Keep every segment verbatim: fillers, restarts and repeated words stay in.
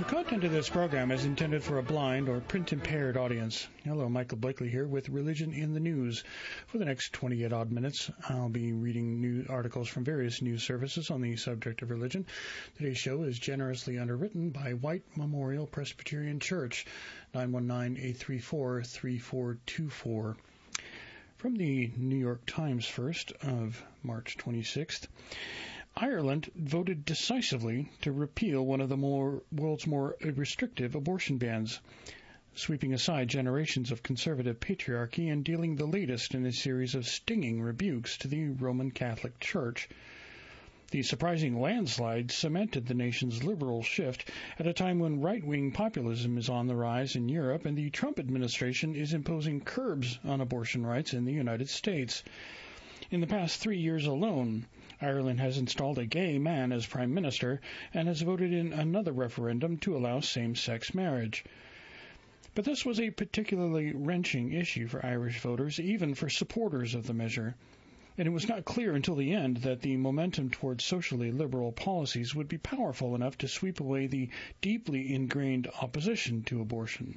content of this program is intended for a blind or print-impaired audience. Hello, Michael Blakely here with Religion in the News. For the next twenty-eight odd minutes, I'll be reading new articles from various news services on the subject of religion. Today's show is generously underwritten by White Memorial Presbyterian Church, nine one nine, eight three four, three four two four. From the New York Times first of March twenty-sixth. Ireland voted decisively to repeal one of the more, world's more restrictive abortion bans, sweeping aside generations of conservative patriarchy and dealing the latest in a series of stinging rebukes to the Roman Catholic Church. The surprising landslide cemented the nation's liberal shift at a time when right-wing populism is on the rise in Europe and the Trump administration is imposing curbs on abortion rights in the United States. In the past three years alone, Ireland has installed a gay man as prime minister and has voted in another referendum to allow same-sex marriage. But this was a particularly wrenching issue for Irish voters, even for supporters of the measure. And it was not clear until the end that the momentum towards socially liberal policies would be powerful enough to sweep away the deeply ingrained opposition to abortion.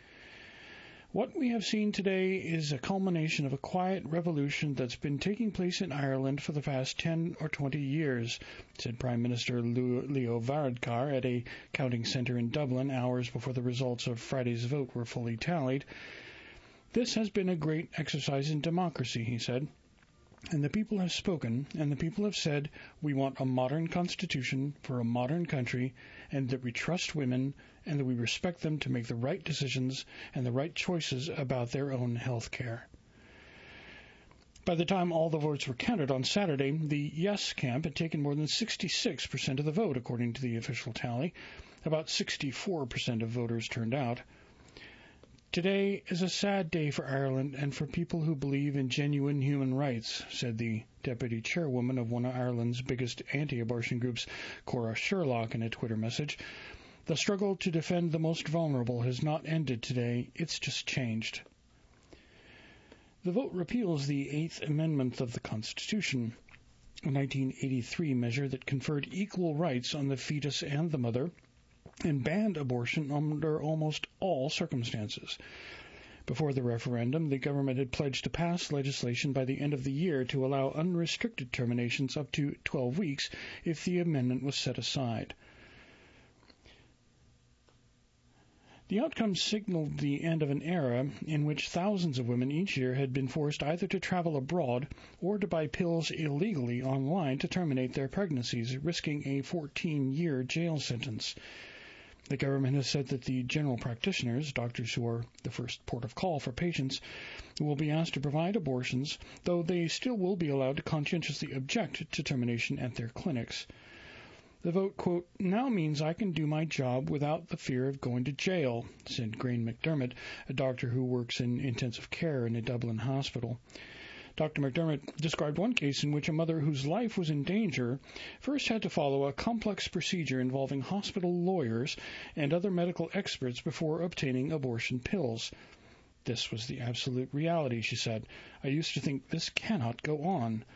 What we have seen today is a culmination of a quiet revolution that's been taking place in Ireland for the past ten or twenty years, said Prime Minister Leo Varadkar at a counting centre in Dublin hours before the results of Friday's vote were fully tallied. This has been a great exercise in democracy, he said. And the people have spoken, and the people have said, we want a modern constitution for a modern country, and that we trust women, and that we respect them to make the right decisions and the right choices about their own health care. By the time all the votes were counted on Saturday, the yes camp had taken more than sixty-six percent of the vote, according to the official tally. About sixty-four percent of voters turned out. Today is a sad day for Ireland and for people who believe in genuine human rights, said the deputy chairwoman of one of Ireland's biggest anti-abortion groups, Cora Sherlock, in a Twitter message. The struggle to defend the most vulnerable has not ended today, it's just changed. The vote repeals the Eighth Amendment of the Constitution, a nineteen eighty-three measure that conferred equal rights on the fetus and the mother, and banned abortion under almost all circumstances. Before the referendum, the government had pledged to pass legislation by the end of the year to allow unrestricted terminations up to twelve weeks if the amendment was set aside. The outcome signaled the end of an era in which thousands of women each year had been forced either to travel abroad or to buy pills illegally online to terminate their pregnancies, risking a fourteen-year jail sentence. The government has said that the general practitioners, doctors who are the first port of call for patients, will be asked to provide abortions, though they still will be allowed to conscientiously object to termination at their clinics. The vote, quote, now means I can do my job without the fear of going to jail, said Graeme McDermott, a doctor who works in intensive care in a Dublin hospital. Doctor McDermott described one case in which a mother whose life was in danger first had to follow a complex procedure involving hospital lawyers and other medical experts before obtaining abortion pills. This was the absolute reality, she said. I used to think this cannot go on.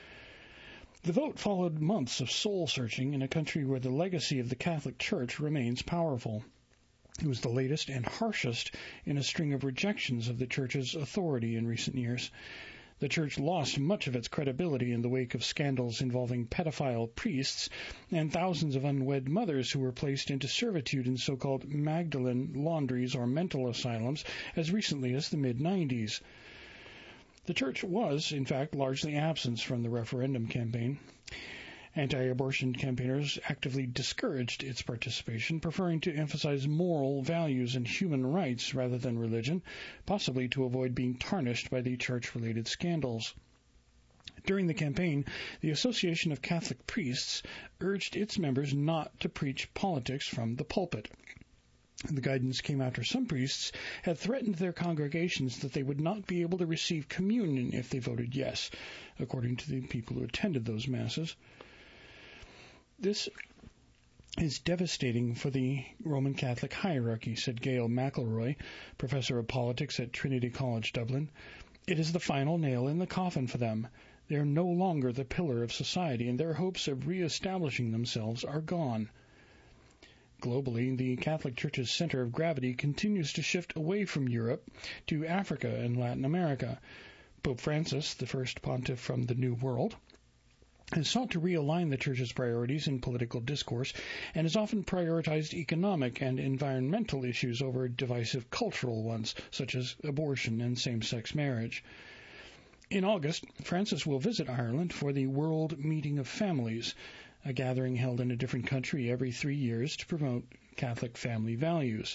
The vote followed months of soul-searching in a country where the legacy of the Catholic Church remains powerful. It was the latest and harshest in a string of rejections of the Church's authority in recent years. The Church lost much of its credibility in the wake of scandals involving pedophile priests and thousands of unwed mothers who were placed into servitude in so-called Magdalene laundries or mental asylums as recently as the mid nineties. The Church was, in fact, largely absent from the referendum campaign. Anti-abortion campaigners actively discouraged its participation, preferring to emphasize moral values and human rights rather than religion, possibly to avoid being tarnished by the church-related scandals. During the campaign, the Association of Catholic Priests urged its members not to preach politics from the pulpit. The guidance came after some priests had threatened their congregations that they would not be able to receive communion if they voted yes, according to the people who attended those masses. This is devastating for the Roman Catholic hierarchy, said Gail McElroy, professor of politics at Trinity College Dublin. It is the final nail in the coffin for them. They are no longer the pillar of society, and their hopes of re-establishing themselves are gone. Globally, the Catholic Church's center of gravity continues to shift away from Europe to Africa and Latin America. Pope Francis, the first pontiff from the New World, has sought to realign the Church's priorities in political discourse and has often prioritized economic and environmental issues over divisive cultural ones, such as abortion and same-sex marriage. In August, Francis will visit Ireland for the World Meeting of Families, a gathering held in a different country every three years to promote Catholic family values.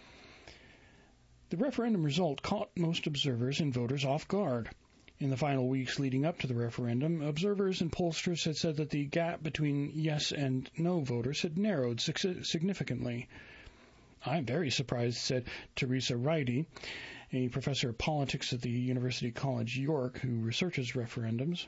The referendum result caught most observers and voters off guard. In the final weeks leading up to the referendum, observers and pollsters had said that the gap between yes and no voters had narrowed significantly. "I'm very surprised," said Teresa Reidy, a professor of politics at the University College York who researches referendums.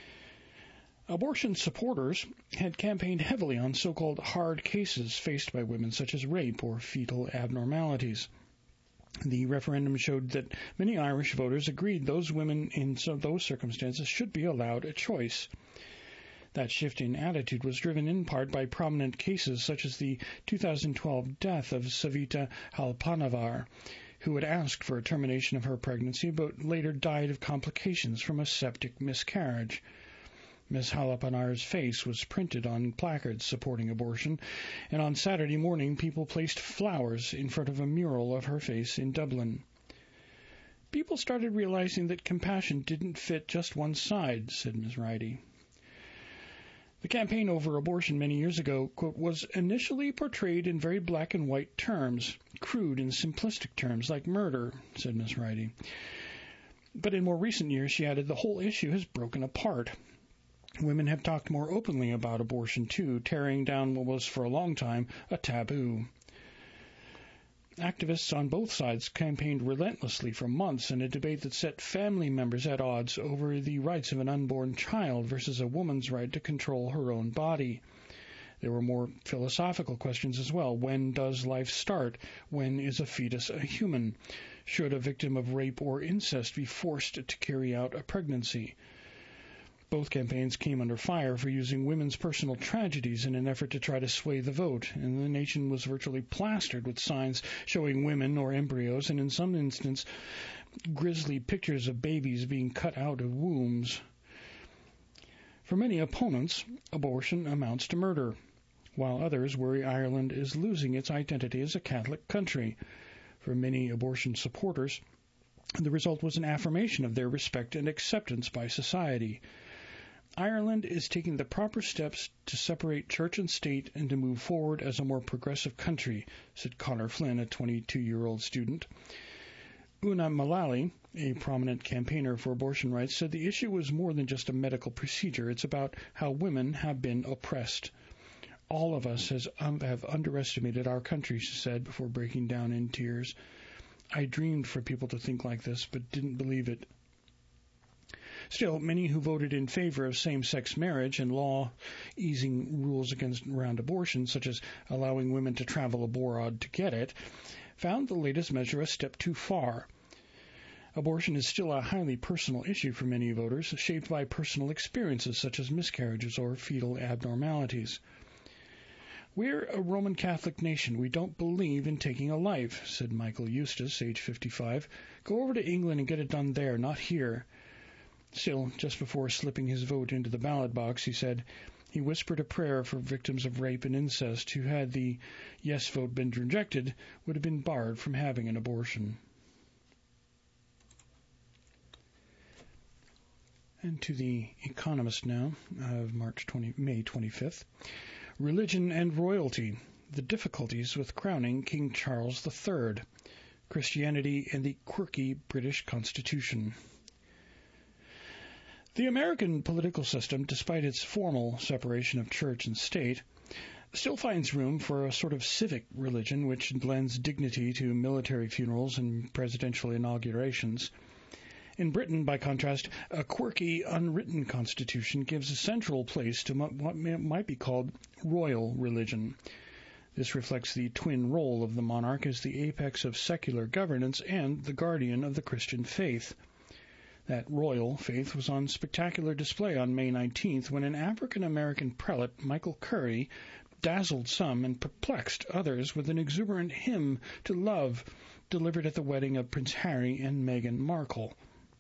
Abortion supporters had campaigned heavily on so-called hard cases faced by women, such as rape or fetal abnormalities. The referendum showed that many Irish voters agreed those women in those circumstances should be allowed a choice. That shift in attitude was driven in part by prominent cases such as the two thousand twelve death of Savita Halpanavar, who had asked for a termination of her pregnancy but later died of complications from a septic miscarriage. Miss Halapanar's face was printed on placards supporting abortion, and on Saturday morning people placed flowers in front of a mural of her face in Dublin. People started realizing that compassion didn't fit just one side, said Miz Reidy. The campaign over abortion many years ago, quote, was initially portrayed in very black and white terms, crude and simplistic terms like murder, said Miz Reidy. But in more recent years, she added, the whole issue has broken apart. Women have talked more openly about abortion, too, tearing down what was for a long time a taboo. Activists on both sides campaigned relentlessly for months in a debate that set family members at odds over the rights of an unborn child versus a woman's right to control her own body. There were more philosophical questions as well. When does life start? When is a fetus a human? Should a victim of rape or incest be forced to carry out a pregnancy? Both campaigns came under fire for using women's personal tragedies in an effort to try to sway the vote, and the nation was virtually plastered with signs showing women or embryos, and in some instances, grisly pictures of babies being cut out of wombs. For many opponents, abortion amounts to murder, while others worry Ireland is losing its identity as a Catholic country. For many abortion supporters, the result was an affirmation of their respect and acceptance by society. Ireland is taking the proper steps to separate church and state and to move forward as a more progressive country, said Connor Flynn, a twenty-two-year-old student. Una Mullally, a prominent campaigner for abortion rights, said the issue was more than just a medical procedure. It's about how women have been oppressed. All of us has, um, have underestimated our country, she said, before breaking down in tears. I dreamed for people to think like this, but didn't believe it. Still, many who voted in favor of same-sex marriage and law easing rules against around abortion, such as allowing women to travel abroad to get it, found the latest measure a step too far. Abortion is still a highly personal issue for many voters, shaped by personal experiences such as miscarriages or fetal abnormalities. We're a Roman Catholic nation. We don't believe in taking a life, said Michael Eustace, age fifty-five. Go over to England and get it done there, not here. Still, just before slipping his vote into the ballot box, he said he whispered a prayer for victims of rape and incest who, had the yes vote been rejected, would have been barred from having an abortion. And to the Economist now, of March twentieth, May twenty-fifth. Religion and Royalty, the Difficulties with Crowning King Charles the Third, Christianity and the Quirky British Constitution. The American political system, despite its formal separation of church and state, still finds room for a sort of civic religion which lends dignity to military funerals and presidential inaugurations. In Britain, by contrast, a quirky, unwritten constitution gives a central place to what might be called royal religion. This reflects the twin role of the monarch as the apex of secular governance and the guardian of the Christian faith. That royal faith was on spectacular display on May nineteenth when an African-American prelate, Michael Curry, dazzled some and perplexed others with an exuberant hymn to love delivered at the wedding of Prince Harry and Meghan Markle.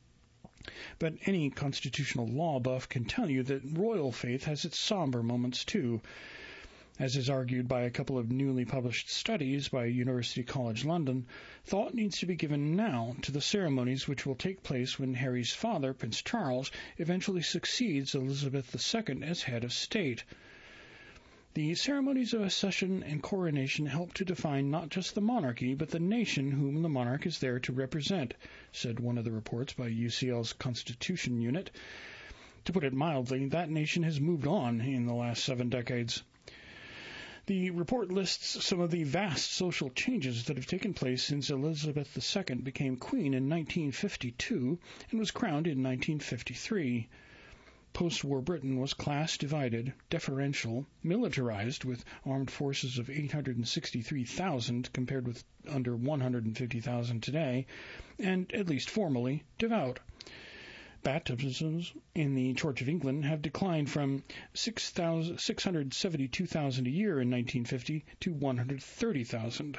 But any constitutional law buff can tell you that royal faith has its somber moments too. As is argued by a couple of newly published studies by University College London, thought needs to be given now to the ceremonies which will take place when Harry's father, Prince Charles, eventually succeeds Elizabeth the Second as head of state. The ceremonies of accession and coronation help to define not just the monarchy, but the nation whom the monarch is there to represent, said one of the reports by U C L's Constitution Unit. To put it mildly, that nation has moved on in the last seven decades. The report lists some of the vast social changes that have taken place since Elizabeth the Second became queen in nineteen fifty-two and was crowned in nineteen fifty-three. Post-war Britain was class-divided, deferential, militarized with armed forces of eight hundred sixty-three thousand compared with under one hundred fifty thousand today, and, at least formally, devout. Baptisms in the Church of England have declined from six hundred seventy-two thousand a year in nineteen fifty to one hundred thirty thousand.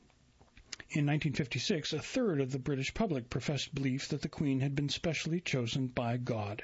In nineteen fifty-six, a third of the British public professed belief that the Queen had been specially chosen by God.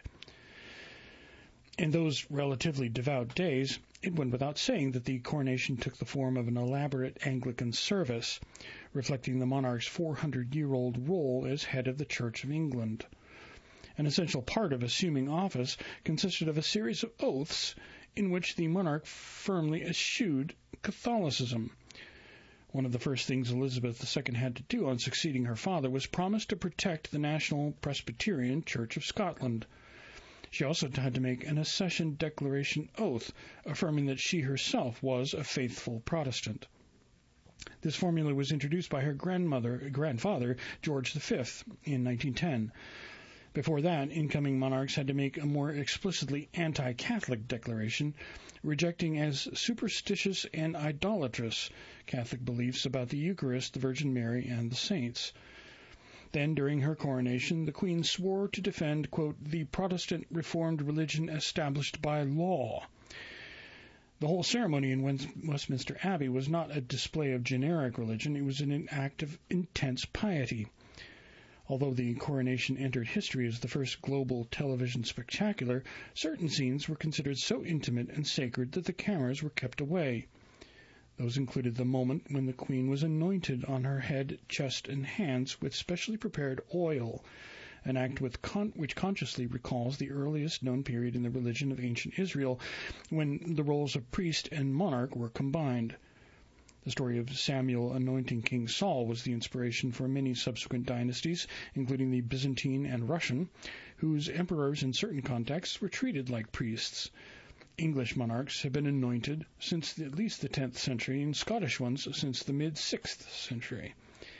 In those relatively devout days, it went without saying that the coronation took the form of an elaborate Anglican service, reflecting the monarch's four hundred year old role as head of the Church of England. An essential part of assuming office consisted of a series of oaths in which the monarch firmly eschewed Catholicism. One of the first things Elizabeth the Second had to do on succeeding her father was promise to protect the National Presbyterian Church of Scotland. She also had to make an accession declaration oath, affirming that she herself was a faithful Protestant. This formula was introduced by her grandmother, grandfather, George the Fifth, in nineteen ten. Before that, incoming monarchs had to make a more explicitly anti-Catholic declaration, rejecting as superstitious and idolatrous Catholic beliefs about the Eucharist, the Virgin Mary, and the saints. Then, during her coronation, the Queen swore to defend, quote, the Protestant Reformed religion established by law. The whole ceremony in Westminster Abbey was not a display of generic religion, it was an act of intense piety. Although the coronation entered history as the first global television spectacular, certain scenes were considered so intimate and sacred that the cameras were kept away. Those included the moment when the Queen was anointed on her head, chest, and hands with specially prepared oil, an act with con- which consciously recalls the earliest known period in the religion of ancient Israel, when the roles of priest and monarch were combined. The story of Samuel anointing King Saul was the inspiration for many subsequent dynasties, including the Byzantine and Russian, whose emperors in certain contexts were treated like priests. English monarchs have been anointed since at least the tenth century, and Scottish ones since the mid-sixth century.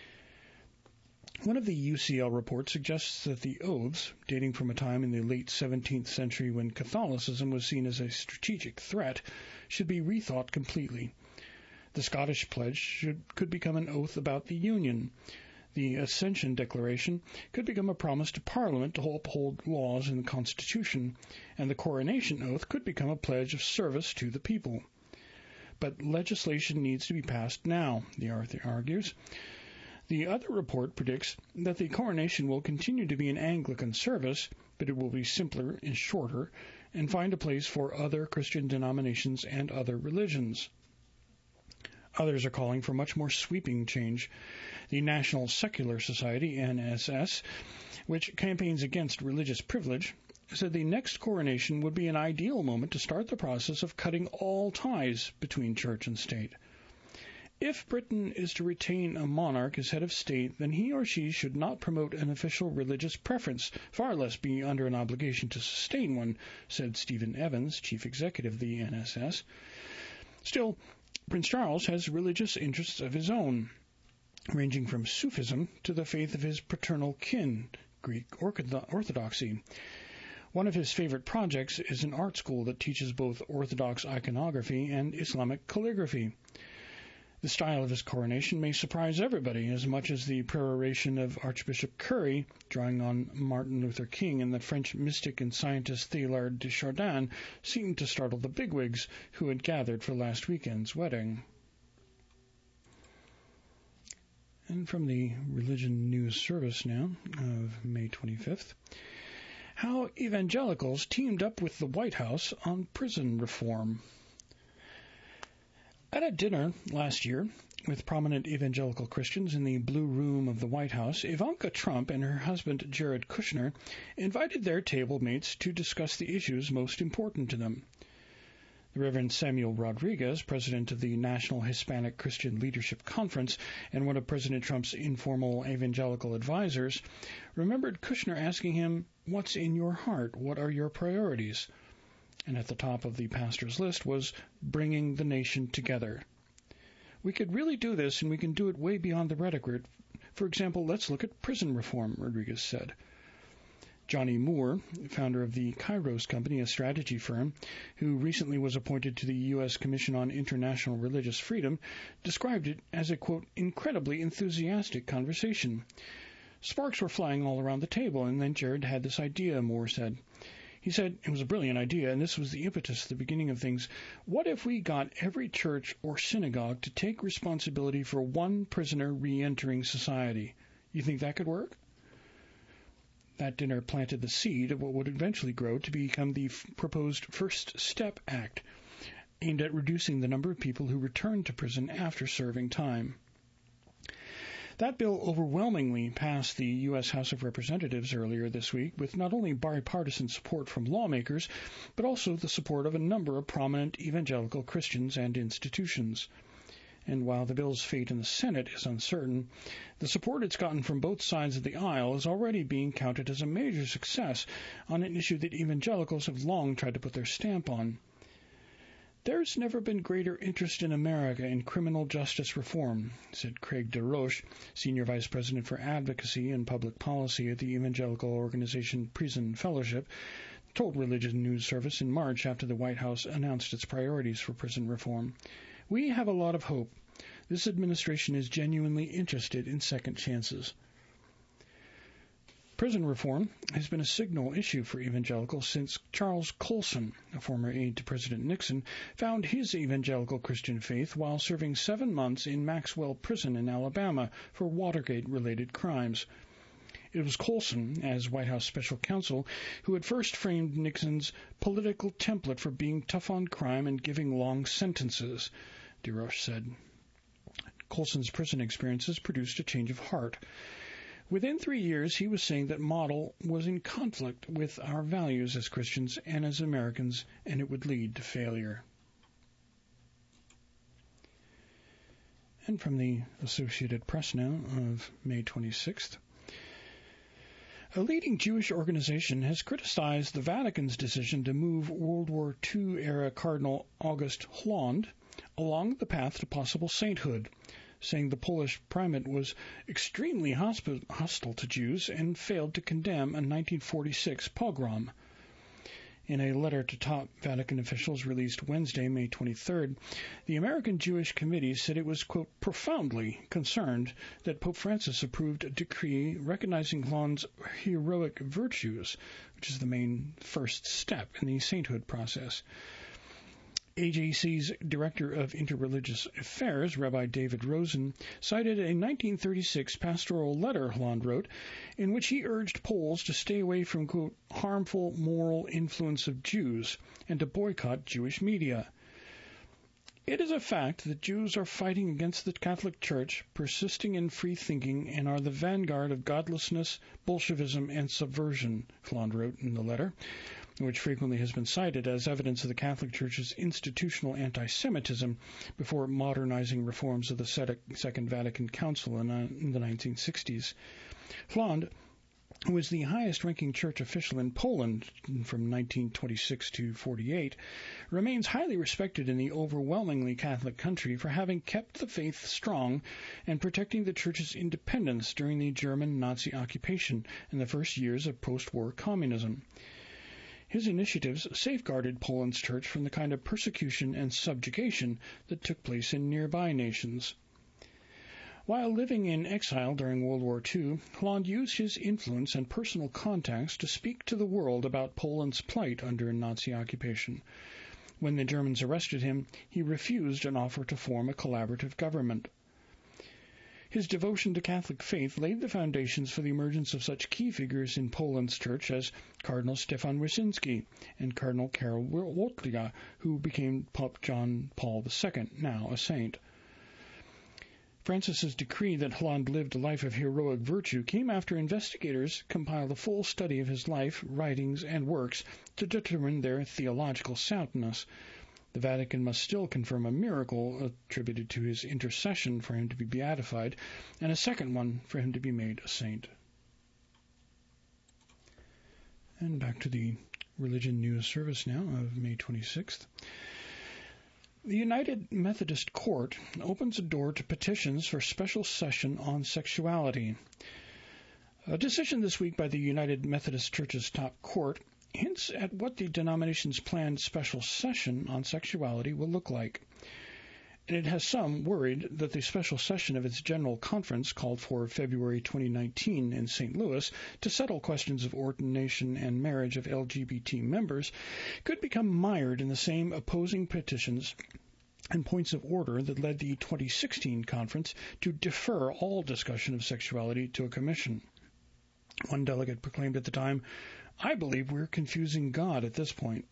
One of the U C L reports suggests that the oaths, dating from a time in the late seventeenth century when Catholicism was seen as a strategic threat, should be rethought completely. The Scottish pledge should, could become an oath about the Union. The Ascension Declaration could become a promise to Parliament to uphold laws in the Constitution, and the Coronation Oath could become a pledge of service to the people. But legislation needs to be passed now, the author argues. The other report predicts that the coronation will continue to be an Anglican service, but it will be simpler and shorter, and find a place for other Christian denominations and other religions. Others are calling for much more sweeping change. The National Secular Society, N S S, which campaigns against religious privilege, said the next coronation would be an ideal moment to start the process of cutting all ties between church and state. If Britain is to retain a monarch as head of state, then he or she should not promote an official religious preference, far less be under an obligation to sustain one, said Stephen Evans, chief executive of the N S S. Still, Prince Charles has religious interests of his own, ranging from Sufism to the faith of his paternal kin, Greek Orthodoxy. One of his favorite projects is an art school that teaches both Orthodox iconography and Islamic calligraphy. The style of his coronation may surprise everybody as much as the peroration of Archbishop Curry, drawing on Martin Luther King and the French mystic and scientist Teilhard de Chardin, seemed to startle the bigwigs who had gathered for last weekend's wedding. And from the Religion News Service now, of May twenty-fifth, how evangelicals teamed up with the White House on prison reform. At a dinner last year with prominent evangelical Christians in the Blue Room of the White House, Ivanka Trump and her husband Jared Kushner invited their table mates to discuss the issues most important to them. The Reverend Samuel Rodriguez, president of the National Hispanic Christian Leadership Conference and one of President Trump's informal evangelical advisors, remembered Kushner asking him, "What's in your heart? What are your priorities?" And at the top of the pastor's list was bringing the nation together. We could really do this, and we can do it way beyond the rhetoric. For example, let's look at prison reform, Rodriguez said. Johnny Moore, founder of the Kairos Company, a strategy firm, who recently was appointed to the U S Commission on International Religious Freedom, described it as a, quote, incredibly enthusiastic conversation. Sparks were flying all around the table, and then Jared had this idea, Moore said. He said it was a brilliant idea, and this was the impetus at the beginning of things. What if we got every church or synagogue to take responsibility for one prisoner re-entering society? You think that could work? That dinner planted the seed of what would eventually grow to become the f- proposed First Step Act, aimed at reducing the number of people who return to prison after serving time. That bill overwhelmingly passed the U S House of Representatives earlier this week, with not only bipartisan support from lawmakers, but also the support of a number of prominent evangelical Christians and institutions. And while the bill's fate in the Senate is uncertain, the support it's gotten from both sides of the aisle is already being counted as a major success on an issue that evangelicals have long tried to put their stamp on. There's never been greater interest in America in criminal justice reform, said Craig DeRoche, Senior Vice President for Advocacy and Public Policy at the evangelical organization Prison Fellowship, told Religion News Service in March after the White House announced its priorities for prison reform. We have a lot of hope. This administration is genuinely interested in second chances. Prison reform has been a signal issue for evangelicals since Charles Colson, a former aide to President Nixon, found his evangelical Christian faith while serving seven months in Maxwell Prison in Alabama for Watergate-related crimes. It was Colson, as White House special counsel, who had first framed Nixon's political template for being tough on crime and giving long sentences, DeRoche said. Colson's prison experiences produced a change of heart. Within three years, he was saying that model was in conflict with our values as Christians and as Americans, and it would lead to failure. And from the Associated Press now of May twenty-sixth, a leading Jewish organization has criticized the Vatican's decision to move World War Two-era Cardinal August Hlond along the path to possible sainthood, saying the Polish primate was extremely hostile to Jews and failed to condemn a nineteen forty-six pogrom. In a letter to top Vatican officials released Wednesday, May twenty-third, the American Jewish Committee said it was, quote, profoundly concerned that Pope Francis approved a decree recognizing Hlond's heroic virtues, which is the main first step in the sainthood process. A J C's Director of Interreligious Affairs, Rabbi David Rosen, cited a nineteen thirty-six pastoral letter Hlond wrote, in which he urged Poles to stay away from, quote, harmful moral influence of Jews and to boycott Jewish media. It is a fact that Jews are fighting against the Catholic Church, persisting in free thinking, and are the vanguard of godlessness, Bolshevism, and subversion, Hlond wrote in the letter, which frequently has been cited as evidence of the Catholic Church's institutional anti-Semitism before modernizing reforms of the Second Vatican Council in the nineteen sixties. Hlond, who was the highest-ranking church official in Poland from nineteen twenty-six to forty-eight, remains highly respected in the overwhelmingly Catholic country for having kept the faith strong and protecting the church's independence during the German Nazi occupation and the first years of post-war communism. His initiatives safeguarded Poland's church from the kind of persecution and subjugation that took place in nearby nations. While living in exile during World War Two, Holland used his influence and personal contacts to speak to the world about Poland's plight under Nazi occupation. When the Germans arrested him, he refused an offer to form a collaborative government. His devotion to Catholic faith laid the foundations for the emergence of such key figures in Poland's church as Cardinal Stefan Wyszynski and Cardinal Karol Wojtyła, who became Pope John Paul the Second, now a saint. Francis's decree that Holland lived a life of heroic virtue came after investigators compiled a full study of his life, writings, and works to determine their theological soundness. The Vatican must still confirm a miracle attributed to his intercession for him to be beatified, and a second one for him to be made a saint. And back to the Religion News Service now of May twenty-sixth. The United Methodist Court opens a door to petitions for special session on sexuality. A decision this week by the United Methodist Church's top court hints at what the denomination's planned special session on sexuality will look like. And it has some worried that the special session of its General Conference, called for February twenty nineteen in Saint Louis to settle questions of ordination and marriage of L G B T members, could become mired in the same opposing petitions and points of order that led the twenty sixteen conference to defer all discussion of sexuality to a commission. One delegate proclaimed at the time, "I believe we're confusing God at this point."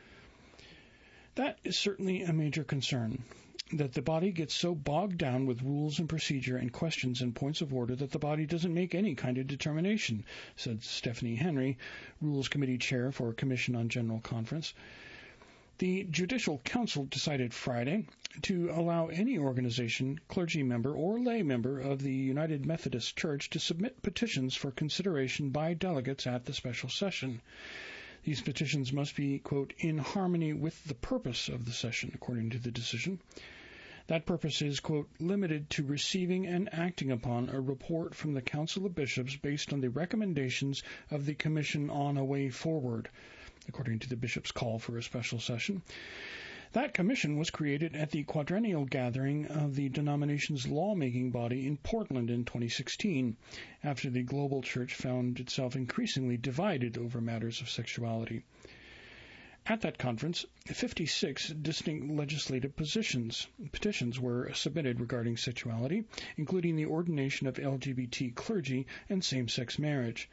That is certainly a major concern, that the body gets so bogged down with rules and procedure and questions and points of order that the body doesn't make any kind of determination, said Stephanie Henry, Rules Committee Chair for Commission on General Conference. The Judicial Council decided Friday to allow any organization, clergy member, or lay member of the United Methodist Church to submit petitions for consideration by delegates at the special session. These petitions must be, quote, in harmony with the purpose of the session, according to the decision. That purpose is, quote, limited to receiving and acting upon a report from the Council of Bishops based on the recommendations of the Commission on a Way Forward, according to the bishops' call for a special session. That commission was created at the quadrennial gathering of the denomination's lawmaking body in Portland in twenty sixteen, after the global church found itself increasingly divided over matters of sexuality. At that conference, fifty-six distinct legislative positions, petitions were submitted regarding sexuality, including the ordination of L G B T clergy and same-sex marriage.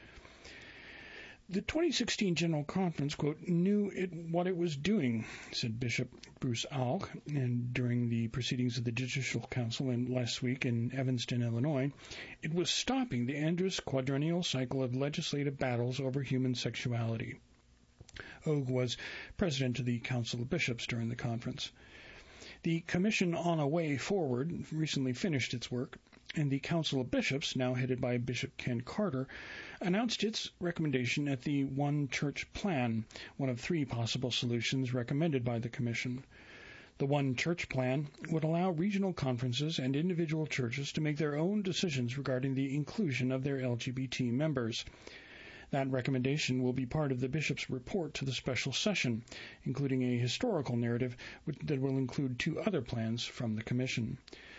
The twenty sixteen General Conference, quote, knew it, what it was doing, said Bishop Bruce Alk, and during the proceedings of the Judicial Council in last week in Evanston, Illinois. It was stopping the endless quadrennial cycle of legislative battles over human sexuality. Ogg was president of the Council of Bishops during the conference. The Commission on a Way Forward recently finished its work, and the Council of Bishops, now headed by Bishop Ken Carter, announced its recommendation at the One Church Plan, one of three possible solutions recommended by the Commission. The One Church Plan would allow regional conferences and individual churches to make their own decisions regarding the inclusion of their L G B T members. That recommendation will be part of the bishop's report to the special session, including a historical narrative that will include two other plans from the Commission.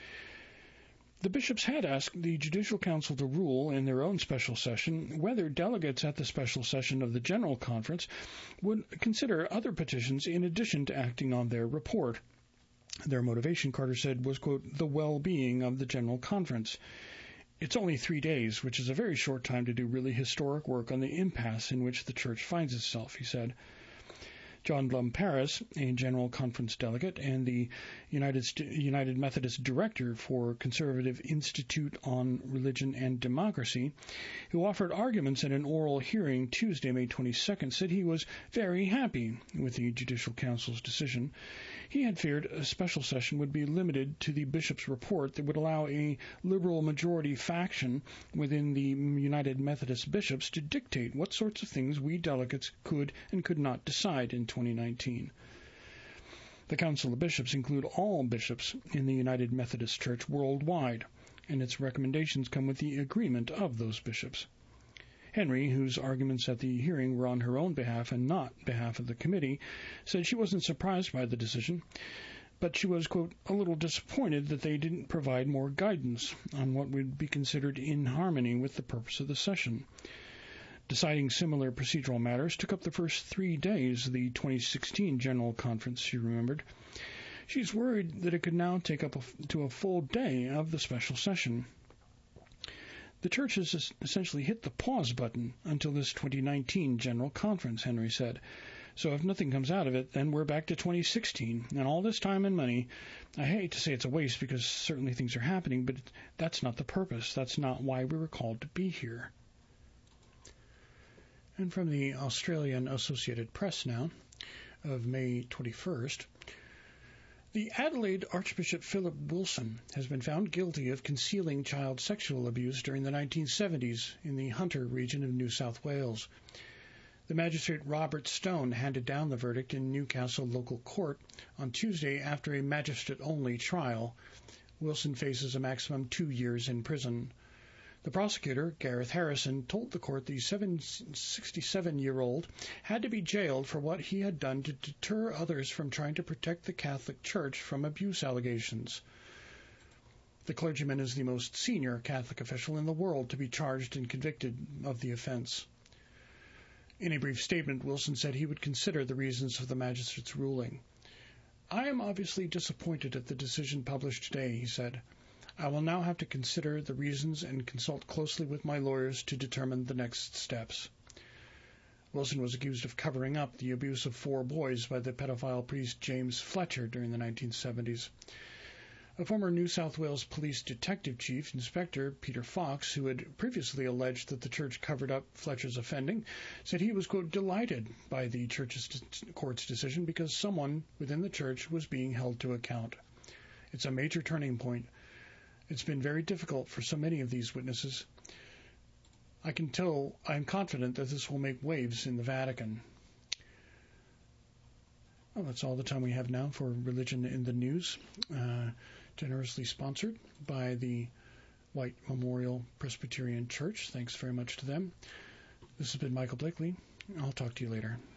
The bishops had asked the Judicial Council to rule in their own special session whether delegates at the special session of the General Conference would consider other petitions in addition to acting on their report. Their motivation, Carter said, was, quote, the well-being of the General Conference. It's only three days, which is a very short time to do really historic work on the impasse in which the Church finds itself, he said. John Blum Paris, a General Conference delegate and the United, St- United Methodist Director for Conservative Institute on Religion and Democracy, who offered arguments at an oral hearing Tuesday, May twenty-second, said he was very happy with the Judicial Council's decision. He had feared a special session would be limited to the bishop's report that would allow a liberal majority faction within the United Methodist bishops to dictate what sorts of things we delegates could and could not decide in twenty nineteen. The Council of Bishops include all bishops in the United Methodist Church worldwide, and its recommendations come with the agreement of those bishops. Henry, whose arguments at the hearing were on her own behalf and not behalf of the committee, said she wasn't surprised by the decision, but she was, quote, a little disappointed that they didn't provide more guidance on what would be considered in harmony with the purpose of the session. Deciding similar procedural matters took up the first three days of the twenty sixteen General Conference, she remembered. She's worried that it could now take up a, to a full day of the special session. The church has essentially hit the pause button until this twenty nineteen General Conference, Henry said. So if nothing comes out of it, then we're back to twenty sixteen. And all this time and money, I hate to say it's a waste because certainly things are happening, but that's not the purpose. That's not why we were called to be here. And from the Australian Associated Press now, of May twenty-first, the Adelaide Archbishop Philip Wilson has been found guilty of concealing child sexual abuse during the nineteen seventies in the Hunter region of New South Wales. The magistrate Robert Stone handed down the verdict in Newcastle local court on Tuesday after a magistrate-only trial. Wilson faces a maximum two years in prison. The prosecutor, Gareth Harrison, told the court the sixty-seven-year-old had to be jailed for what he had done to deter others from trying to protect the Catholic Church from abuse allegations. The clergyman is the most senior Catholic official in the world to be charged and convicted of the offense. In a brief statement, Wilson said he would consider the reasons for the magistrate's ruling. I am obviously disappointed at the decision published today, he said. I will now have to consider the reasons and consult closely with my lawyers to determine the next steps. Wilson was accused of covering up the abuse of four boys by the pedophile priest James Fletcher during the nineteen seventies. A former New South Wales Police Detective Chief Inspector Peter Fox, who had previously alleged that the church covered up Fletcher's offending, said he was, quote, delighted by the church's court's decision because someone within the church was being held to account. It's a major turning point. It's been very difficult for so many of these witnesses. I can tell, I'm confident that this will make waves in the Vatican. Well, that's all the time we have now for Religion in the News, uh, generously sponsored by the White Memorial Presbyterian Church. Thanks very much to them. This has been Michael Blakely. I'll talk to you later.